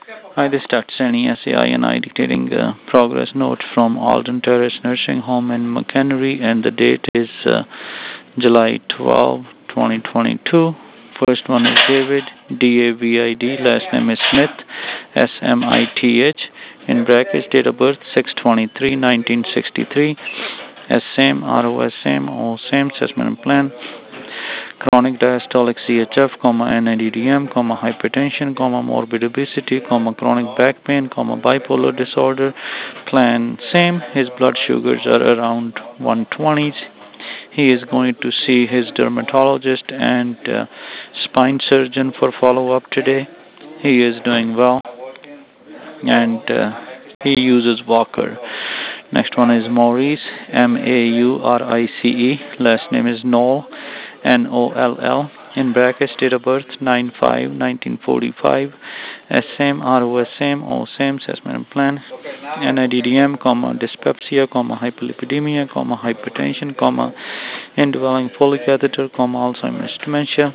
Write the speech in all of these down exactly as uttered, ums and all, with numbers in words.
Hi, this is Doctor Sani, S A I, and I dictating a progress note from Alden Terrace Nursing Home in McHenry, and the date is uh, July twelfth, twenty twenty-two. First one is David, D A V I D, last name is Smith, S M I T H, in brackets, date of birth six twenty-three nineteen sixty-three, S same, R O S same, O same, assessment plan, chronic diastolic C H F, comma, N I D D M, comma, hypertension, comma, morbid obesity, comma, chronic back pain, comma, bipolar disorder, plan same, his blood sugars are around one twenties. He is going to see his dermatologist and uh, spine surgeon for follow-up today. He is doing well, and uh, he uses walker. Next one is Maurice, M A U R I C E, last name is Noll, N O L L, in brackets, date of birth nine five nineteen forty-five, S same, R O S same, O same, assessment plan, N I D D M, comma, dyspepsia, comma, hyperlipidemia, comma, hypertension, comma, indwelling Foley catheter, comma, Alzheimer's dementia.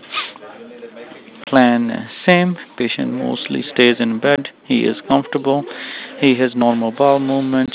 Plan same, patient mostly stays in bed, he is comfortable, he has normal bowel movements.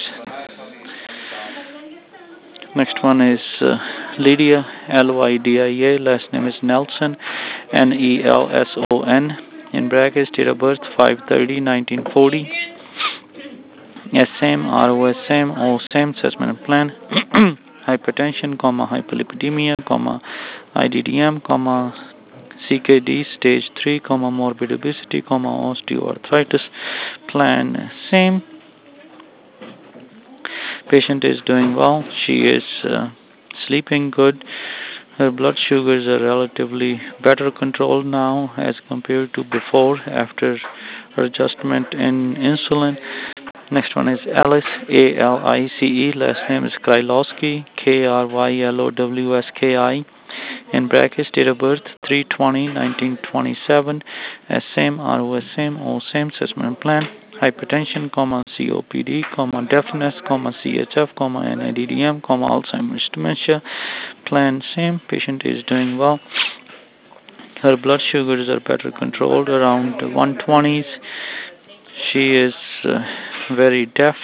Next one is uh, Lydia, L Y D I A, last name is Nelson, N E L S O N, in brackets, date of birth five thirty nineteen forty, S same, R O S same, O same, assessment plan, hypertension, comma, hyperlipidemia, comma, I D D M, comma, C K D stage three, comma, morbid obesity, comma, osteoarthritis, plan same. Patient is doing well. She is uh, sleeping good. Her blood sugars are relatively better controlled now as compared to before after her adjustment in insulin. Next one is Alice, A L I C E. Last name is Krylowski, K R Y L O W S K I. In brackets, date of birth three twenty nineteen twenty-seven. S same, R O S same, O same, assessment plan. Hypertension, comma, C O P D, comma, deafness, comma, C H F, comma, N I D D M, comma, Alzheimer's dementia. Plan same. Patient is doing well. Her blood sugars are better controlled, around one twenties. She is uh, very deaf.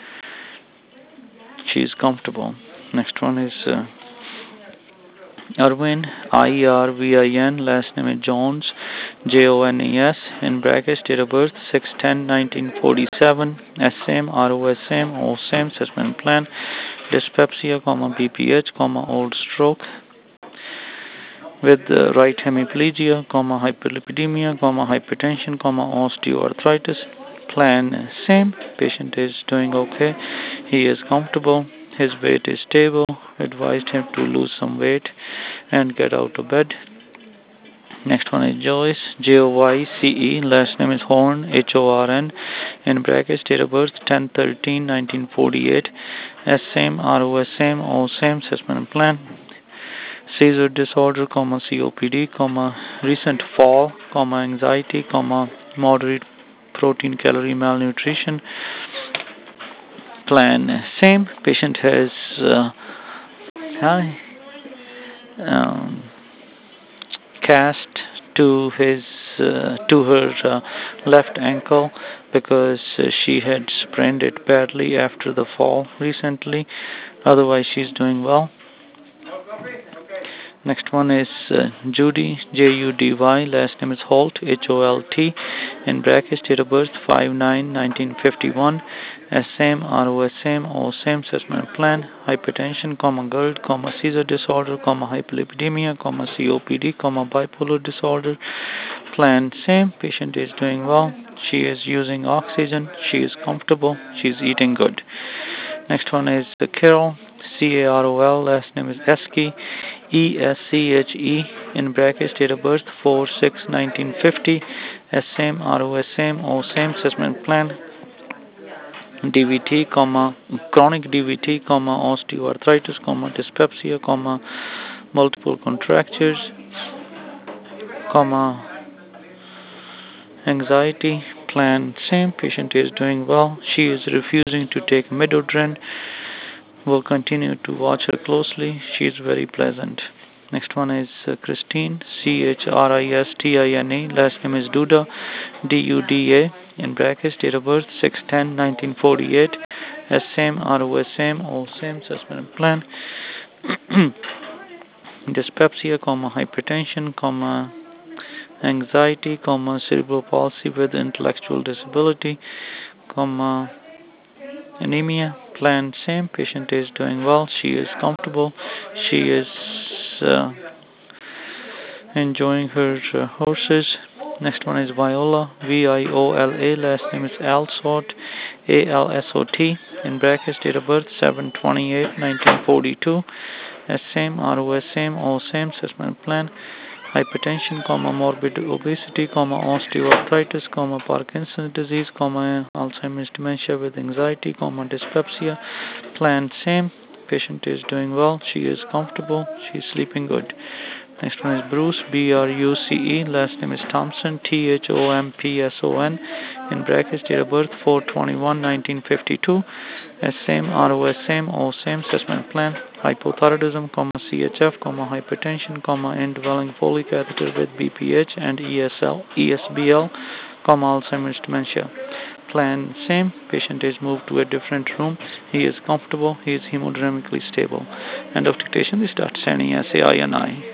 She is comfortable. Next one is uh, Irwin, I E R V I N, last name is Jones, J O N E S, in brackets, date of birth six ten nineteen forty-seven, S same, R O S same, O same, assessment plan, dyspepsia, comma, B P H, comma, old stroke, with uh, right hemiplegia, comma, hyperlipidemia, comma, hypertension, comma, osteoarthritis, plan same, patient is doing okay, he is comfortable, his weight is stable, advised him to lose some weight and get out of bed. Next one is Joyce, J O Y C E, last name is Horn, H O R N, in brackets, date of birth ten thirteen nineteen forty-eight, S same, R O S same, O same, assessment plan, seizure disorder, comma, C O P D, comma, recent fall, comma, anxiety, comma, moderate protein calorie malnutrition, plan same, patient has uh, hi, um, cast to his uh, to her uh, left ankle because uh, she had sprained it badly after the fall recently. Otherwise, she's doing well. Next one is uh, Judy, J U D Y, last name is Holt, H O L T, in brackets, date of birth five nine nineteen fifty-one, S same, R O S same, O same, assessment plan, hypertension, comma, GERD, comma, seizure disorder, comma, hyperlipidemia, comma, C O P D, comma, bipolar disorder, plan same, patient is doing well, she is using oxygen, she is comfortable, she is eating good. Next one is the Carol, C A R O L, last name is Esche, E S C H E, in brackets, date of birth four six nineteen fifty, S same, R O S same, O same, assessment plan, D V T, comma, chronic D V T, comma, osteoarthritis, comma, dyspepsia, comma, multiple contractures, comma, anxiety, plan same, patient is doing well, she is refusing to take midodrine, will continue to watch her closely, she is very pleasant. Next one is uh, Christine, C H R I S T I N E. Last name is Duda, D U D A. In brackets, date of birth six ten nineteen forty-eight. S same, R O S same, all same, suspended plan. Dyspepsia, comma, hypertension, comma, anxiety, comma, cerebral palsy with intellectual disability, comma, anemia, plan same, patient is doing well, she is comfortable, she is uh, enjoying her uh, horses. Next one is Viola, V I O L A, last name is Alsot, A L S O T, in brackets, date of birth seven twenty-eight nineteen forty-two, S same, R O S same, all same, assessment plan. Hypertension, comma, morbid obesity, comma, osteoarthritis, comma, Parkinson's disease, comma, Alzheimer's dementia with anxiety, comma, dyspepsia. Plan same. Patient is doing well. She is comfortable. She is sleeping good. Next one is Bruce, B R U C E. Last name is Thompson, T H O M P S O N. In brackets, date of birth four twenty-one nineteen fifty-two. S same, R O S same, all same, assessment plan. Hypothyroidism, comma, C H F, comma, hypertension, comma, indwelling Foley catheter with B P H and E S L, E S B L, comma, Alzheimer's dementia. Plan same. Patient is moved to a different room. He is comfortable. He is hemodynamically stable. End of dictation. We start sending S A I N I.